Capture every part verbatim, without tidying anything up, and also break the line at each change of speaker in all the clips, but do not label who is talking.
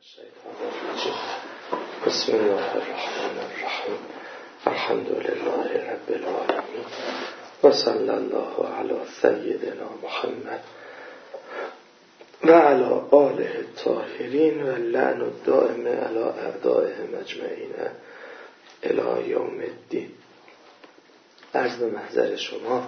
الشیطان الرجیم. بسم الله الرحمن الرحیم. الحمد لله رب العالمین و صلی الله علی سیدنا محمد و علی آله الطاهرین و لعن الدائم علی اعدائهم اجمعین الی یوم الدین. عرض به محضر شما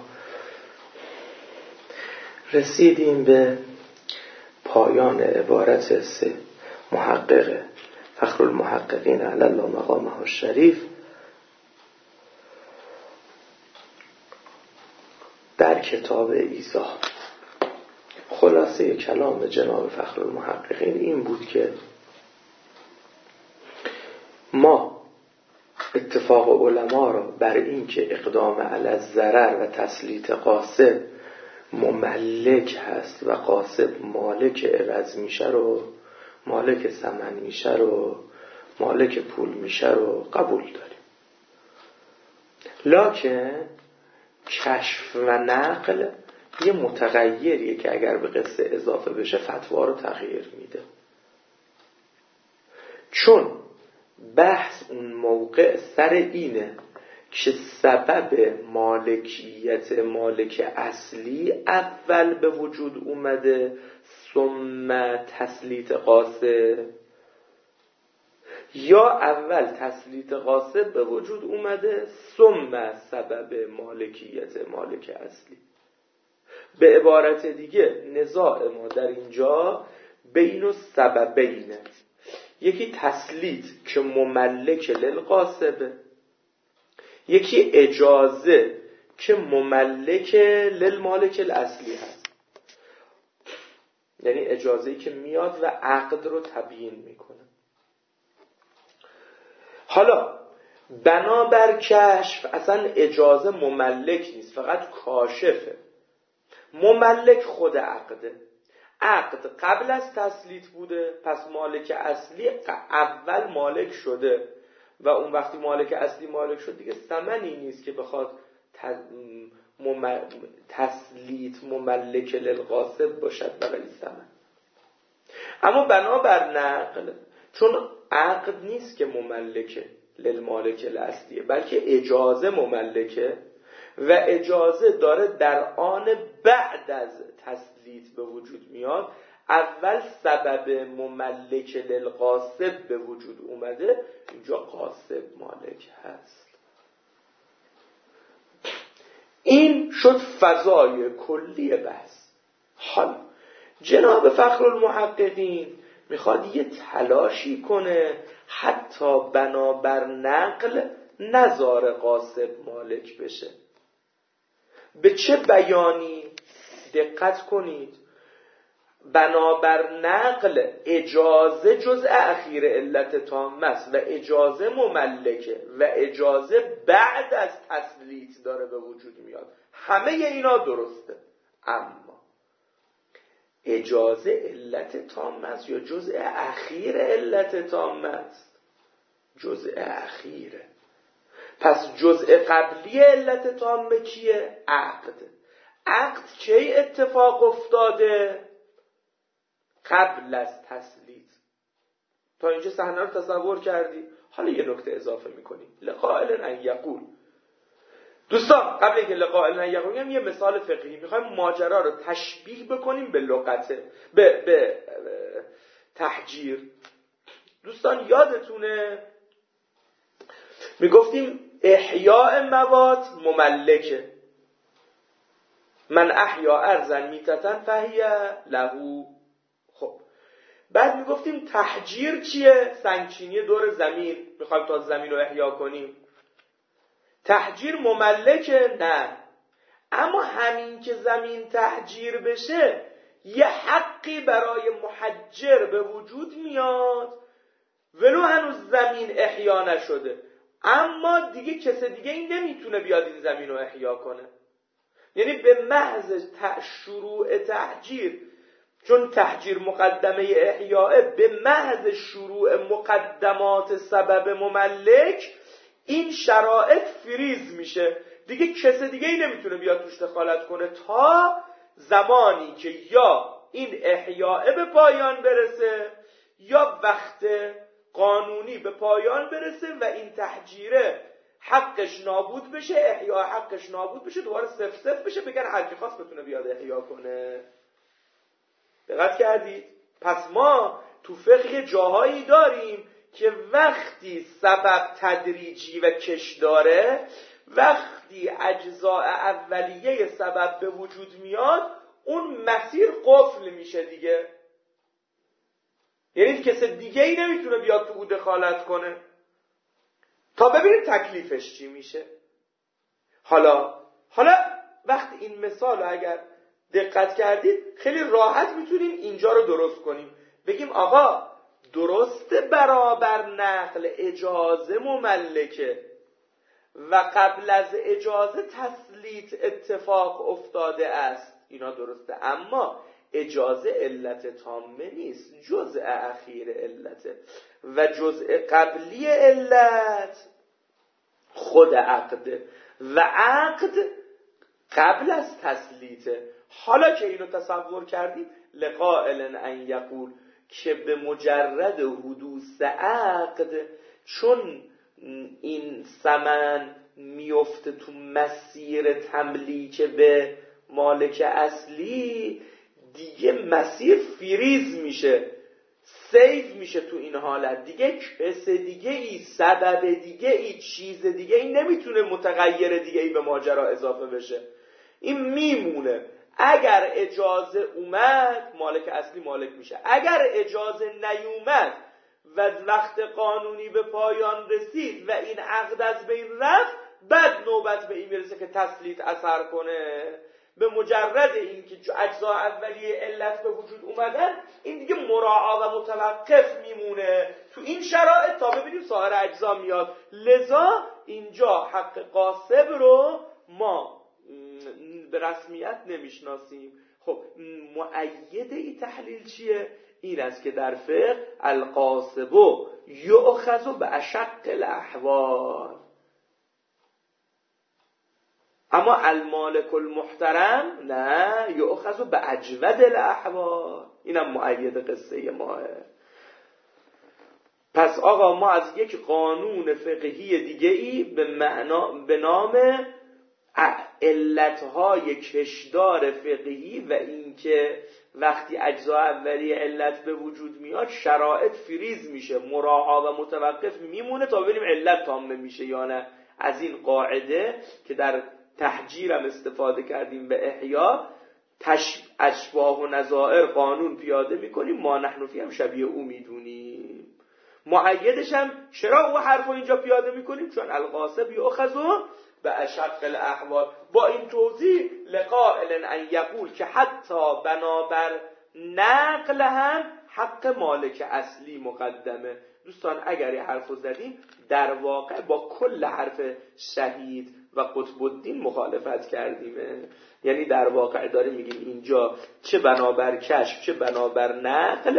رسیدیم به پایان عبارت سه محقق فخرالمحققین علی الله مقامه الشریف در کتاب ایضاح. خلاصه کلام جناب فخرالمحققین این بود که ما اتفاق علما را بر این که اقدام علی الضرر و تسلیط قاصد مملک هست و قاصد مالک عوض میشه رو، مالک ثمن میشه رو، مالک پول میشه رو قبول داریم. لکن کشف و نقل یه متغیریه که اگر به قصه اضافه بشه فتوا رو تغییر میده. چون بحث اون موقع سر اینه که سبب مالکیت مالک اصلی اول به وجود اومده ثم تسلیط قاصد، یا اول تسلیط قاصد به وجود اومده ثم سبب مالکیت مالک اصلی. به عبارت دیگه نزاع ما در اینجا بین السببین، یکی تسلیط که مملک للقاصد، یکی اجازه که مملک للمالک الاصلی هست، یعنی اجازه‌ای که میاد و عقد رو تبیین میکنه. حالا بنابر کشف اصلا اجازه مملک نیست، فقط کاشفه. مملک خود عقده. عقد قبل از تسلیط بوده، پس مالک اصلی اول مالک شده و اون وقتی مالک اصلی مالک شد دیگه ثمنی نیست که بخواد تسلیط مملک للقاصد باشد برای ثمن. اما بنابر نقل، چون عقد نیست که مملکه للمالک الاصلیه، بلکه اجازه مملکه و اجازه داره در آن بعد از تسلیط به وجود میاد. اول سبب مملک للقاصد به وجود اومده، اینجا قاصد مالک هست. این شد فضای کلی بحث. حالا جناب فخرالمحققین میخواد یه تلاشی کنه حتی بنابر نقل نظار قاصد مالک بشه. به چه بیانی؟ دقت کنید. بنابر نقل اجازه جزء اخیر علت تامه است و اجازه مملکه و اجازه بعد از تسلیط داره به وجود میاد. همه اینا درسته، اما اجازه علت تامه است یا جزء اخیر علت تامه است؟ جزء اخیره. پس جزء قبلی علت تامه کیه؟ عقد. عقد چه اتفاق افتاده؟ قبل از تسلیط. تا اینجا صحنه رو تصور کردی؟ حالا یه نکته اضافه میکنیم. لقائل ان یقول. دوستان قبل اینکه لقائل ان یقول هم یه مثال فقهی میخوایم ماجرا رو تشبیه بکنیم به لغته، به, به تحجیر. دوستان یادتونه میگفتیم احیاء موات مملکه. من احیا ارضا میتتن فهی لهو. خب بعد میگفتیم تحجیر چیه؟ سنگچینی دور زمین، میخوایم تا زمین رو احیا کنیم. تحجیر مملکه؟ نه. اما همین که زمین تحجیر بشه یه حقی برای محجر به وجود میاد ولو هنوز زمین احیا نشده، اما دیگه کس دیگه این نمیتونه بیاد این زمین رو احیا کنه. یعنی به محض شروع تحجیر، چون تحجیر مقدمه احیاء، به محض شروع مقدمات سبب مملک این شرایط فریز میشه، دیگه کس دیگه ای نمیتونه بیاد توش دخالت کنه تا زمانی که یا این احیاء به پایان برسه یا وقت قانونی به پایان برسه و این تحجیره حقش نابود بشه، احیا حقش نابود بشه، دوباره صفر صفر بشه، بگن هر کی خواست بتونه بیاد احیا کنه. دقت کردید؟ پس ما تو فقه جاهایی داریم که وقتی سبب تدریجی و کش داره، وقتی اجزاء اولیه سبب به وجود میاد، اون مسیر قفل میشه دیگه. یعنی کس دیگه ای نمیتونه بیاد تو او دخالت کنه تا ببینیم تکلیفش چی میشه. حالا حالا وقتی این مثال رو اگر دقت کردید خیلی راحت میتونیم اینجا رو درست کنیم. بگیم آقا درست برابر نقل اجازه مملکه و قبل از اجازه تسلیط اتفاق افتاده است، اینا درسته، اما اجازه علت تامه نیست، جزء اخیر علته و جزء قبلی علت خود عقده و عقد قبل از تسلیطه. حالا که اینو تصور کردیم، لقائل ان یقول که به مجرد حدوث عقد، چون این ثمن میفته تو مسیر تملیک به مالک اصلی، دیگه مسیر فریز میشه، سیف میشه. تو این حالت دیگه کس دیگه ای، سبب دیگه ای، چیز دیگه ای نمیتونه متغیر دیگه ای به ماجرا اضافه بشه. این میمونه. اگر اجازه اومد مالک اصلی مالک میشه، اگر اجازه نیومد و وقت قانونی به پایان رسید و این عقد از بین رفت، بعد نوبت به این میرسه که تسلیط اثر کنه. به مجرد اینکه اجزا اولیه علت به وجود اومدن، این دیگه مراعا و متوقف میمونه تو این شرایط تا ببینیم سایر اجزا میاد. لذا اینجا حق غاصب رو ما به رسمیت نمیشناسیم. خب مؤید این تحلیل چیه؟ این است که در فقه الغاصب یؤخذ به اشق الاحوال، اما المالک المحترم نه، یؤخذ به اجود الاحوال. اینم مؤید قصه ماه. پس آقا ما از یک قانون فقهی دیگه ای به معنا به نام علتهای کشدار فقهی و اینکه وقتی اجزا اولیه علت به وجود میاد شرایط فریز میشه، مراعا و متوقف میمونه تا ببینیم علت تامه میشه یا نه. از این قاعده که در تحجیرم استفاده کردیم به احیا، تش... اشباه و نظائر قانون پیاده میکنیم، ما نحن فی هم شبیه او میدونیم. مؤیدش هم چرا او حرف اینجا پیاده میکنیم؟ چون الغاصب یؤخذ به اشق الاحوال. با این توضیح لقائل ان یقول که حتی بنابر نقل هم حق مالک اصلی مقدمه. دوستان اگر یه حرف رو زدیم، در واقع با کل حرف شهید و قطب الدین مخالفت کردیم. یعنی در واقع داره میگیم اینجا چه بنابر کشف چه بنابر نقل،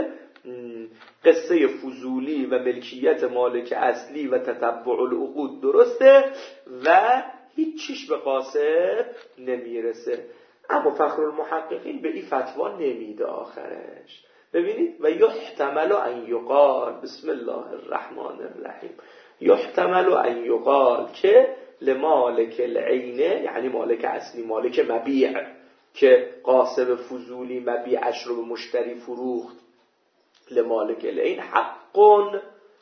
قصه فضولی و ملکیت مالک اصلی و تتبع العقود درسته و هیچ چیش به قاصد نمیرسه. اما فخرالمحققین به این فتوا نمیده آخرش. ببینید و یحتمل ان یقال، بسم الله الرحمن الرحیم، یحتمل ان یقال که لمالک العینه، یعنی مالک اصلی، مالک مبیع که قاصد فضولی مبیعش رو به مشتری فروخت، لمالک العین حقون،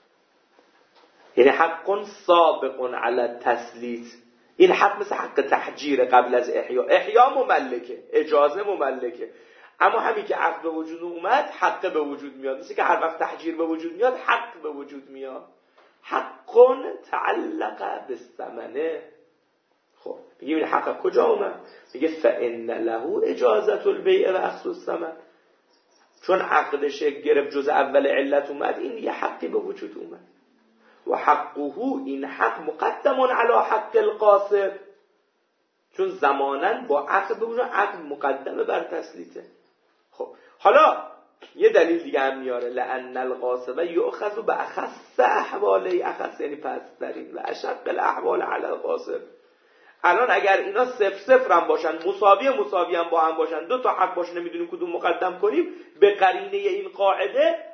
یعنی حقون سابقون علی التسلیط. این حق مثل حق تحجیر قبل از احیا. احیا مملکه، اجازه مملکه، اما همین که عقد به وجود اومد حق به وجود میاد. مثل که هر وقت تحجیر به وجود میاد حق به وجود میاد. حقون تعلق بالثمنه. خب بگیم این حق کجا اومد؟ میگه فإن له اجازت البیع و اخذ الثمن. چون عقدش گرفت جز اول علت اومد، این یه حقی به وجود اومد. و حقه، این حق مقدم علی حق القاصد، چون زماناً با عقد به وجود، عقد مقدمه بر تسلیطه. خب حالا یه دلیل دیگه هم میاره، لأن القاصب یؤخذ به اخص احواله، اخص یعنی پست‌ترین، و اشق الاحوال علی القاصب. الان اگر اینا صفر صفر هم باشن، مساوی مساوی هم با هم باشن، دو تا حق باشه، نمیدونیم کدوم مقدم کنیم، به قرینه این قاعده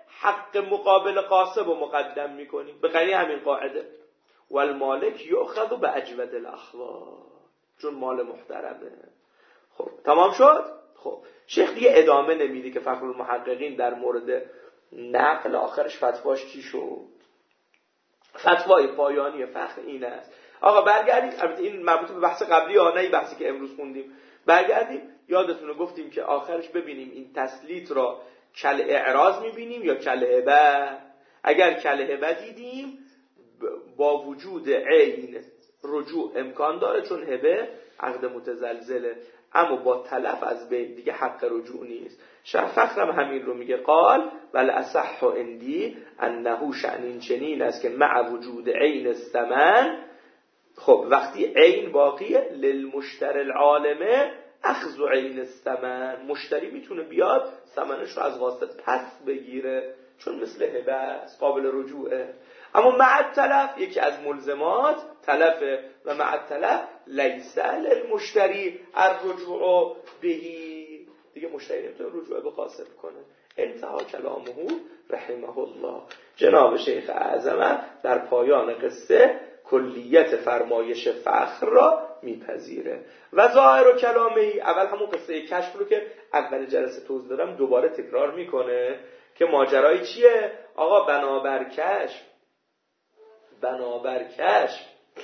حق مقابل قاسب رو مقدم میکنیم به غیر همین قاعده. والمالک یؤخذ باجود الاخوال، چون مال محترمه. خب تمام شد. خب شیخ دیگه ادامه نمیده که فخر المحققین در مورد نقل آخرش فتواش چی شد. فتوای پایانی فخر این است. آقا برگردیم، البته این مربوط به بحث قبلی ها، نه این بحثی که امروز خوندیم. برگردیم یادتونه گفتیم که آخرش ببینیم این تسلیط را کل اعراض میبینیم یا کل هبه. اگر کل هبه دیدیم با وجود عین رجوع امکان داره چون هبه عقد متزلزله، اما با تلف از بین دیگه حق رجوع نیست. شیخ فخرم همین رو میگه، قال بل اصح عندی انه شأن چنین است که مع وجود عین الثمن، خب وقتی عین باقیه، للمشتری العالمه اخذ عین الثمن، مشتری میتونه بیاد ثمنش رو از قاصد پس بگیره چون مثل هبه است، قابل رجوعه. اما مع التلف یکی از ملزمات تلفه و مع التلف لیس للمشتری الرجوع بهی، دیگه مشتری نمیتونه رجوع به قاصد کنه. انتها کلامه رحمه الله. جناب شیخ اعظم در پایان قصه کلیت فرمایش فخر را میپذیره و ظاهر و کلامه ای، اول همون قصه کشف رو که اول جلسه توضیح دادم دوباره تکرار میکنه که ماجرای چیه. آقا بنابر کشف بنابر کشف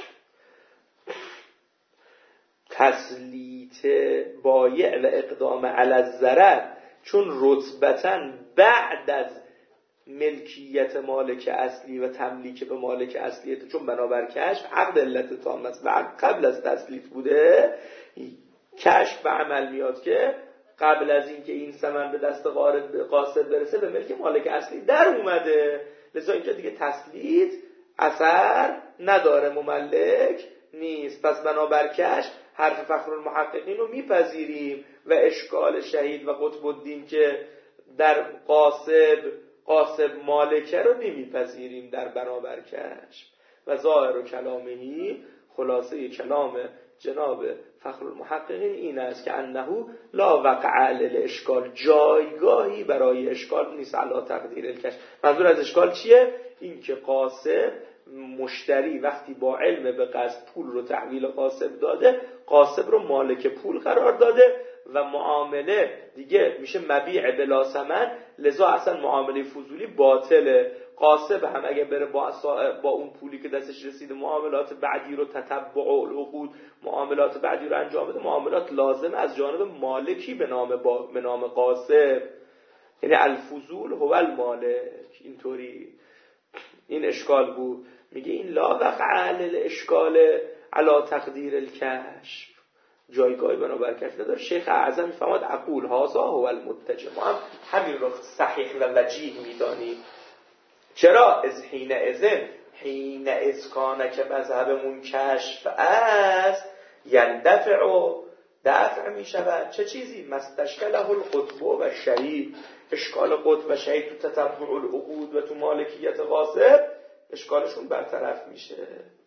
تسلیط بایع و اقدام علی الضرر، چون رتبتاً بعد از ملکیت مالک اصلی و تملیک به مالک اصلیت، چون بنابر کشف عقد علت تام است و قبل از تسلیط بوده، کشف به عمل میاد که قبل از اینکه این ثمن به دست قاصد برسه به ملک مالک اصلی در اومده، لذا اینجا دیگه تسلیط اثر نداره، مملک نیست. پس بنابر کشف حرف فخر المحققین رو میپذیریم و اشکال شهید و قطب الدین که در قاصب قاصب مالکه رو نمیپذیریم در بنابر کشف. و ظاهر و کلامهی، خلاصه کلام جناب فخر المحققین این است که انه لا وقع للاشکال، جایگاهی برای اشکال نیست علی تقدیر الکشف. منظور از اشکال چیه؟ این که قاصب مشتری وقتی با علم به قصد پول رو تحویل قاصب داده، قاصب رو مالک پول قرار داده و معامله دیگه میشه مبیع بلا ثمن، لذا اصلا معامله فضولی باطله. قاصب هم اگه بره با, با اون پولی که دستش رسیده معاملات بعدی رو تتبع العقود، معاملات بعدی رو انجام بده، معاملات لازم از جانب مالکی به نام با به نام قاصب، یعنی الفضول هو المالک. اینطوری این اشکال بود. میگه این لا وقع الاشکال علی تقدیر الکشف، جایگاهی بنابر کشف نداره. شیخ اعظم میفهمد عقول هازا هو المتجه، ما هم همین رو صحیح و وجیه میدانیم. چرا؟ از حین ازن حین اسکانه که مذهبمون کشف است، یندفع و دفع می شود. چه چیزی؟ مستشکله القطب و شهید، اشکال قطب و شهید تو تتبع العقود و تو مالکیت قاصب اشکالشون برطرف میشه.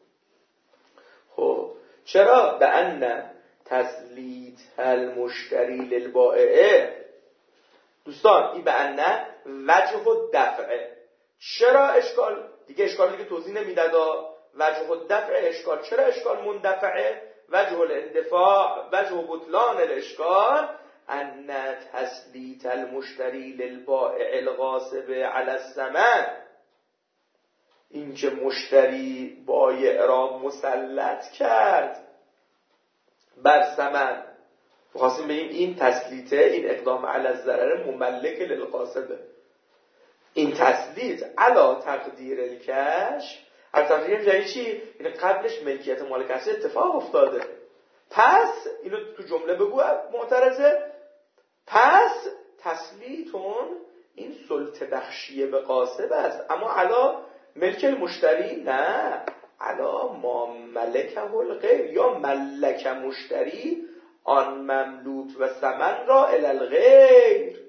خب چرا؟ به ان تسلیط المشتری للبائع، دوستان این به ان وجه الدفعه. چرا اشکال دیگه اشکال دیگه توضیح نمیداد. وجه الدفع اشکال، چرا اشکال مندفعه؟ وجه الاندفاع وجه بطلان الاشکال ان تسلیط المشتری للبائع الغاصب علی الثمن، این که مشتری بایع را مسلط کرد بر ثمن. خواستیم بگیم این تسلیطه، این اقدام علی الضرر مملک للقاصبه. این تسلیط علا تقدیر الکشف، علا تقدیر الکشف چی؟ این قبلش ملکیت مالک اصلی اتفاق افتاده، پس اینو تو جمله بگو معترضه، پس تسلیطون این سلطه بخشیه به قاصب است، اما علا ملک مشتری نه، علا ما ملکه الغیر، یا ملک مشتری آن مملوک و ثمن را الی الغیر.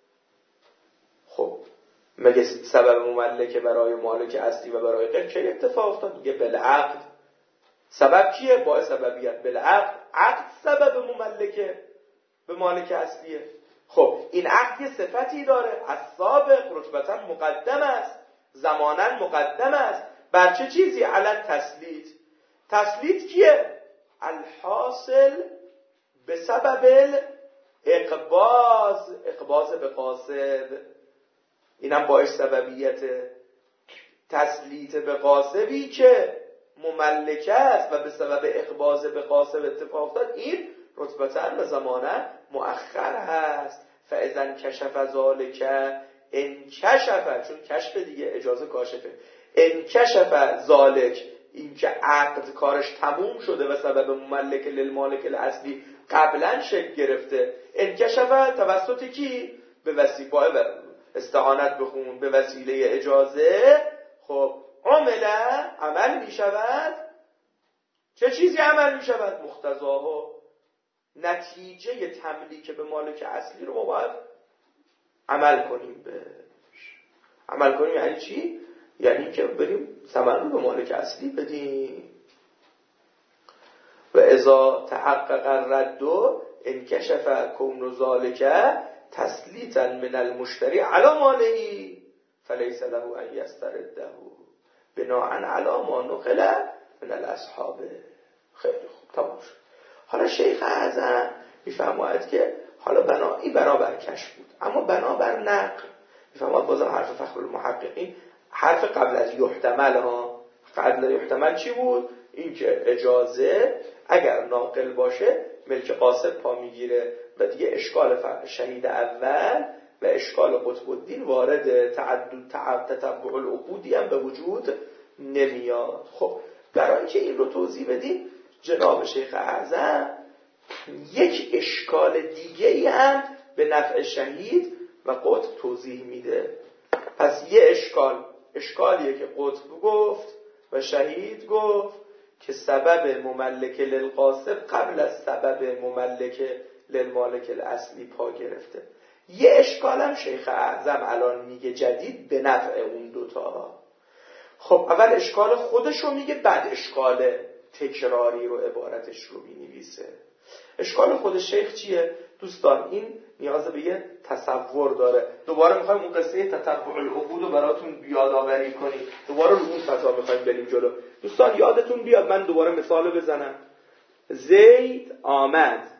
خب مگه سبب مملکه برای مالک اصلی و برای غیر چه اتفاق افتاد؟ میگه بالعقد. سبب کیه؟ با سببیت بالعقد. عقد سبب مملکه به مالک اصلیه. خب این عقد یه صفتی داره، از سابق رتبتا مقدم است، زمانا مقدم است. بر چه چیزی؟ علی تسلیت. تسلیت کیه؟ الحاصل به سبب اقباز، اقباز به قاصد. اینم باعث سببیت تسلیت به قاصدی که مملکه است و به سبب اقباز به قاصد اتفاق داد، این رتبتاً و زماناً مؤخر هست. فاذا کشف ذالک، ان کشف، چون کشف دیگه اجازه کاشفه، ان کشف ذالک، این که عقد کارش تموم شده و سبب مملک للمالک الاصلی قبلا شکل گرفته، ان کشف توسط کی؟ به وسیله استعانت بخون، به وسیله اجازه. خب عمل، عمل می شود. چه چیزی عمل می شود؟ مقتضاها، نتیجه تملیک به مالک اصلی رو ما باید عمل کنیم بهش. عمل کنیم یعنی چی؟ یعنی که بریم ثمن رو به مالک اصلی بدیم. و اذا تحقق الرد انکشف کون ذالک تسلیتا من المشتری علی ماله فلیس له ان یسترده بناء علی ما نقل من الاصحاب. خیلی خوب، تمام شد. حالا شیخ اعظم میفرماید که حالا بنا این بنابر کشف بود، اما بنابر نقل میفرماید بازم حرف فخر المحققین، حرف قبل از یحتمل ها، قبل یحتمل چی بود؟ این که اجازه اگر ناقل باشه ملک قاصد پا میگیره و دیگه اشکال شهید اول و اشکال قطب الدین وارد تعدد تتبع العقودی هم به وجود نمیاد. خب برای اینکه این رو توضیح بدیم، جناب شیخ اعظم یک اشکال دیگه هم به نفع شهید و قطب توضیح میده. پس یه اشکال، اشکالیه که قطب گفت و شهید گفت که سبب مملک للقاصد قبل از سبب مملک للمالک الاصلی پا گرفته. یه اشکال هم شیخ اعظم الان میگه جدید به نفع اون دوتا. خب اول اشکال خودش رو میگه، بعد اشکال تکراری رو عبارتش رو مینویسه. اشکال خود شیخ چیه؟ دوستان این نیاز به یه تصور داره. دوباره میخوایم اون قصه تتبع العقود رو براتون یادآوری کنیم. دوباره رو اون فضا میخوایم بریم جلو. دوستان یادتون بیاد، من دوباره مثال بزنم. زید آمد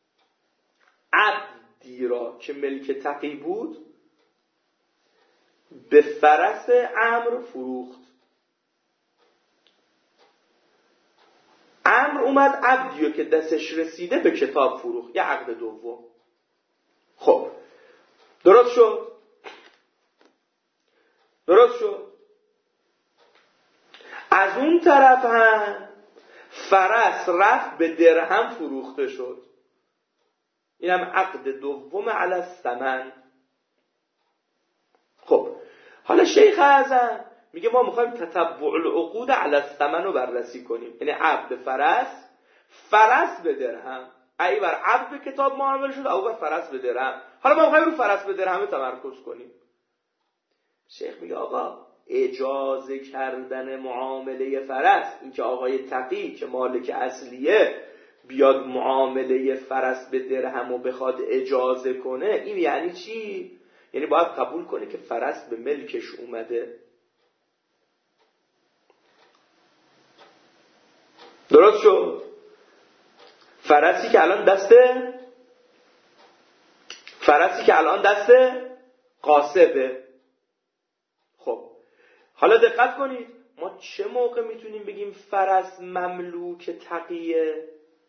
عبدی را که ملک تقی بود به فرس عمرو فروخت. عمرو اومد عبدیو که دستش رسیده به کتاب فروخت. یه عقد دوم. خب درست شد؟ درست شد. از اون طرف هم فرس رفت به درهم فروخته شد. اینم عقد دوم علی الثمن. خب حالا شیخ اعظم میگه ما میخوایم تتبع العقود علی الثمن رو بررسی کنیم. یعنی عبد فرس، فرس به درهم. ای بر عبد به کتاب معامله شد، او بر فرس به درهم. حالا ما میخوایم رو فرس به درهم تمرکز کنیم. شیخ میگه آقا اجازه کردن معامله فرس، این که آقای تقی که مالک اصلیه بیاد معامله فرس به درهم و بخواد اجازه کنه، این یعنی چی؟ یعنی باید قبول کنه که فرس به ملکش اومده. درست شد؟ فرسی که الان دسته فرسی که الان دسته قاصبه. خب حالا دقت کنید، ما چه موقع میتونیم بگیم فرس مملوک تقیه؟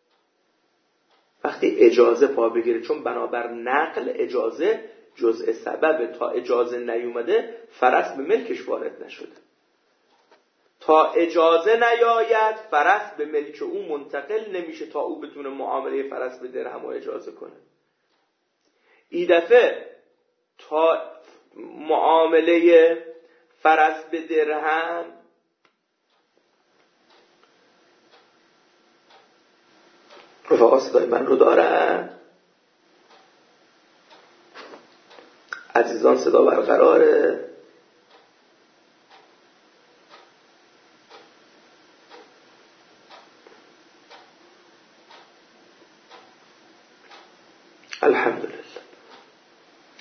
وقتی اجازه پا بگیره، چون بنابر نقل اجازه جزء سبب. تا اجازه نیومده فرس به ملکش وارد نشده. تا اجازه نیاید فرس به ملک او منتقل نمیشه تا او بتونه معامله فرس به درهم و اجازه کنه. این دفعه تا معامله فرس به درهم رفقا صدای من رو دارن؟ عزیزان صدا برقراره؟ الحمدلله.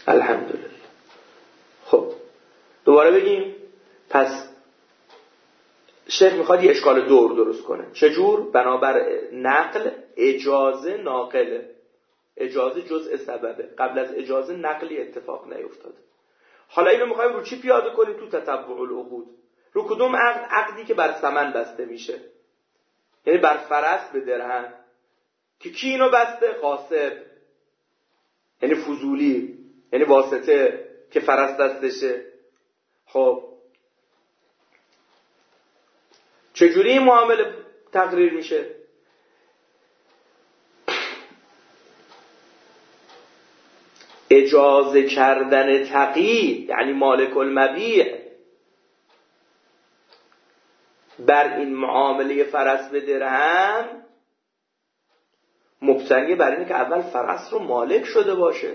الحمدلله. خب دوباره بگیم. پس شیخ میخواد یه اشکال دور درست کنه. چجور؟ بنابر نقل اجازه ناقله، اجازه جزء سببه، قبل از اجازه نقلی اتفاق نیفتاده. حالا اینو میخوایم رو چی پیاده کنیم تو تتبع العقود؟ رو کدوم عقد؟ عقدی که بر ثمن بسته میشه، یعنی بر فرس به درهم. که کی اینو بسته؟ قاصب، یعنی فضولی، یعنی واسطه که فرس دستشه. خب چجوری این معامله تقریر میشه؟ اجازه کردن تقی، یعنی مالک المبیع، بر این معامله فرس به درهم مبتنی بر اینه که اول فرس رو مالک شده باشه،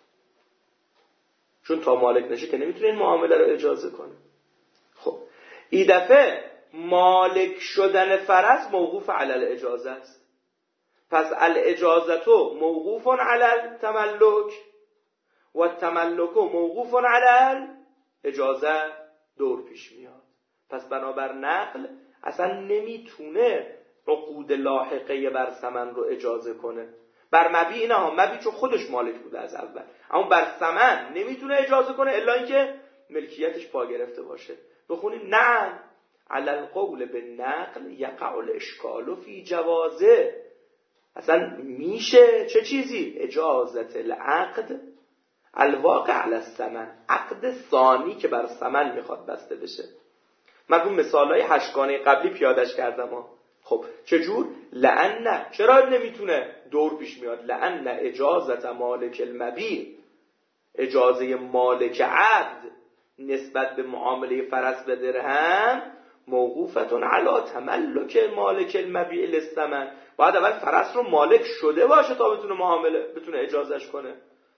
چون تا مالک نشه که نمیتونه این معامله رو اجازه کنه. خب این دفعه مالک شدن فرس موقوف علی الاجازه است. پس الاجازتو موقوف علی التملک و التملک موقوف علی الاجازه. دور پیش میاد. پس بنابر نقل اصلا نمیتونه عقود لاحقه بر ثمن رو اجازه کنه. بر مبیع نه ها، مبیع چون خودش مالک بوده از اول، اما بر ثمن نمیتونه اجازه کنه الا اینکه ملکیتش پا گرفته باشه. بخونیم نعم علی القول بالنقل یقع الاشکال فی جوازه. اصلا میشه چه چیزی؟ اجازت العقد الواقع علی الثمن، عقد ثانی که بر ثمن میخواد بسته بشه. من اون مثالای هشتگانه قبلی پیادش کردم ها. خب چجور؟ لأن، چرا نمیتونه؟ دور پیش میاد. لأن اجازت مالک المبیع، اجازه مالک عبد نسبت به معامله فرس به درهم موقوفتون علی تملک مالک المبیع للثمن. باید اول فرس رو مالک شده باشه تا بتونه معامله بتونه اجازهش کنه.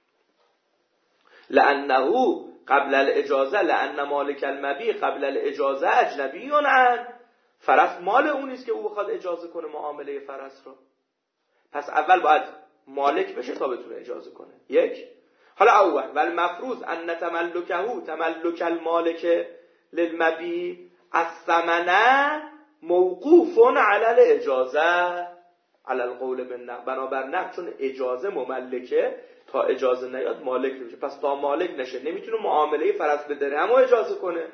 لأنه قبل الاجازه، لأن مالک المبیع قبل الاجازه اجنبی عن، فرس مال اون نیست که او بخواد اجازه کنه معامله فرس رو. پس اول باید مالک بشه تا بتونه اجازه کنه. یک. حالا اول والمفروض ان تملکه تملک المالک للمبیع الثمن موقوف علی الاجازه علی القول بالنقل. بنابر نقل چون اجازه مملکه، تا اجازه نیاد مالک نمیشه. پس تا مالک نشه نمیتونه معامله فرس به درهم رو اجازه کنه.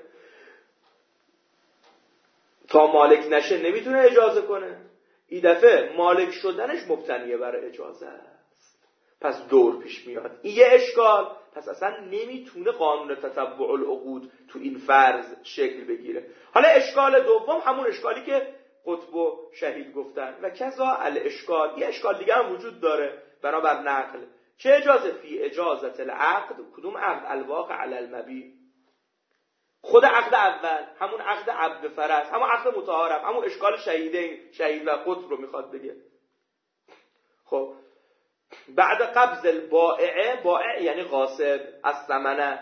تا مالک نشه نمیتونه اجازه کنه. این دفعه مالک شدنش مبتنیه بر اجازه است. پس دور پیش میاد. این یه اشکال. پس اصلا نمیتونه قانون تتبع العقود تو این فرض شکل بگیره. حالا اشکال دوم همون اشکالی که قطب و شهید گفتن و کذا الاشکال، یه اشکال دیگه هم وجود داره بنابر نقل. چه اجازه؟ فی اجازت العقد. کدوم عقد؟ الواقع علی المبیع. خود عقد اول، همون عقد عبد فرس، همون عقد متعارف، همون اشکال شهیدین، شهید و قطب رو میخواد بگه. خب بعد قبض البائع، بائع یعنی غاصب، از ثمنه.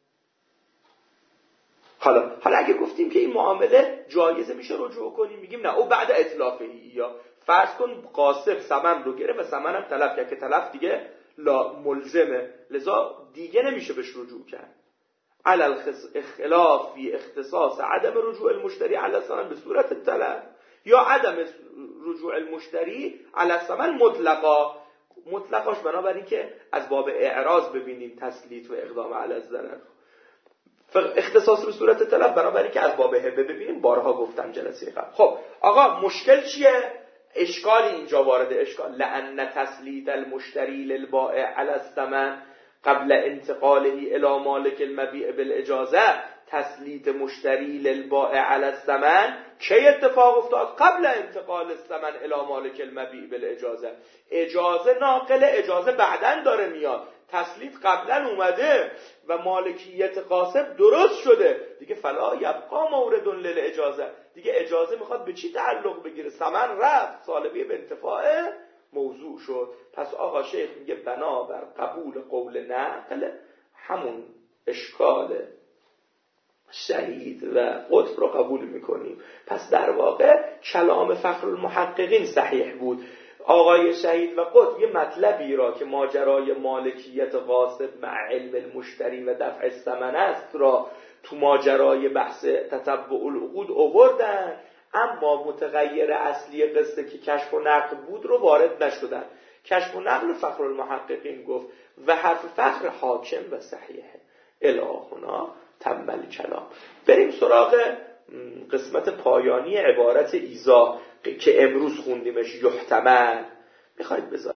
حالا حالا اگه گفتیم که این معامله جایزه میشه رجوع کنیم، میگیم نه او بعد اتلافه. یا فرض کن غاصب ثمن رو گرفت و ثمن هم تلف کرد که تلف دیگه لا ملزمه، لذا دیگه نمیشه بهش رجوع کرد. علی الاختلاف فی اختصاص عدم رجوع المشتری علی الثمن به صورت التلف، یا عدم رجوع المشتری علی الثمن مطلقا. مطلقاش بنابراین که از باب اعراض ببینیم تسلیط و اقدام علی الضرر. اختصاص به صورت تلف بنابراین که از باب هبه ببینیم. بارها گفتم جلسه قبل. خب آقا مشکل چیه؟ اشکال اینجا وارد اشکال. لأن تسلیط المشتری للبائع علی الثمن قبل انتقاله الى مالک المبیع بالاجازه. تسلیط مشتری للبائع علی الثمن کی اتفاق افتاد؟ قبل انتقال الثمن الى مالک المبیع بالاجازه. اجازه ناقله، اجازه بعدن داره میاد. تسلیط قبلا اومده و مالکیت قاصب درست شده دیگه. فلا یبقا مورد للاجازه. دیگه اجازه میخواد به چی تعلق بگیره؟ ثمن رفت، سالبی به انتفاع موضوع شد. پس آقا شیخ میگه بنابر قبول قول نقل همون اشکال شهید و قطب رو قبول میکنیم. پس در واقع کلام فخر المحققین صحیح بود. آقای شهید و قطب یه مطلبی را که ماجرای مالکیت غاصب مع علم المشتری و دفع الثمن است را تو ماجرای بحث تتبع العقود آوردن، اما متغیر اصلی قصه که کشف و نقل بود رو وارد نشدن. کشف و نقل فخرالمحققین گفت و حرف فخر حاکم و صحیحه. الهنا تم الکلام. بریم سراغ قسمت پایانی عبارت ایذا که امروز خوندیمش، یحتمل. میخواید بذارید